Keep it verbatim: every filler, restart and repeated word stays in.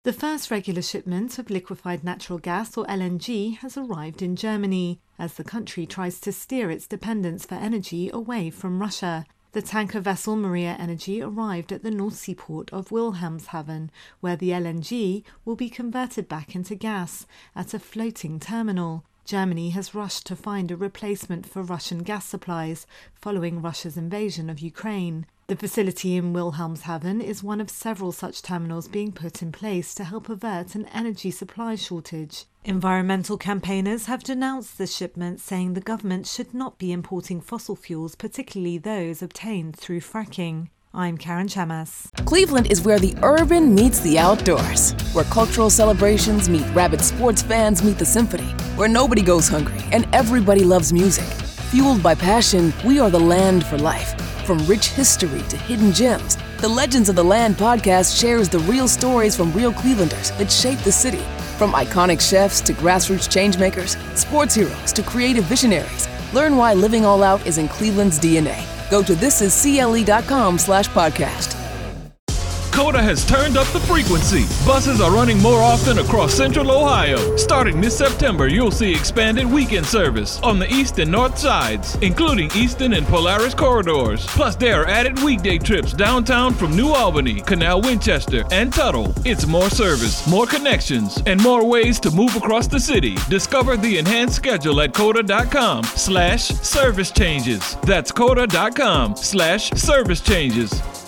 The first regular shipment of liquefied natural gas, or L N G, has arrived in Germany, as the country tries to steer its dependence for energy away from Russia. The tanker vessel Maria Energy arrived at the North Sea port of Wilhelmshaven, where the L N G will be converted back into gas at a floating terminal. Germany has rushed to find a replacement for Russian gas supplies following Russia's invasion of Ukraine. The facility in Wilhelmshaven is one of several such terminals being put in place to help avert an energy supply shortage. Environmental campaigners have denounced the shipment, saying the government should not be importing fossil fuels, particularly those obtained through fracking. I'm Karen Chamas. Cleveland is where the urban meets the outdoors, where cultural celebrations meet rabid sports fans meet the symphony, where nobody goes hungry and everybody loves music. Fueled by passion, we are the land for life. From rich history to hidden gems, the Legends of the Land podcast shares the real stories from real Clevelanders that shape the city. From iconic chefs to grassroots changemakers, sports heroes to creative visionaries, learn why living all out is in Cleveland's D N A. Go to thisiscle.com slash podcast. Coda has turned up the frequency. Buses are running more often across Central Ohio. Starting this September, you'll see expanded weekend service on the east and north sides, including Easton and Polaris corridors. Plus, there are added weekday trips downtown from New Albany, Canal Winchester, and Tuttle. It's more service, more connections, and more ways to move across the city. Discover the enhanced schedule at coda.com slash service changes. That's coda.com slash service changes.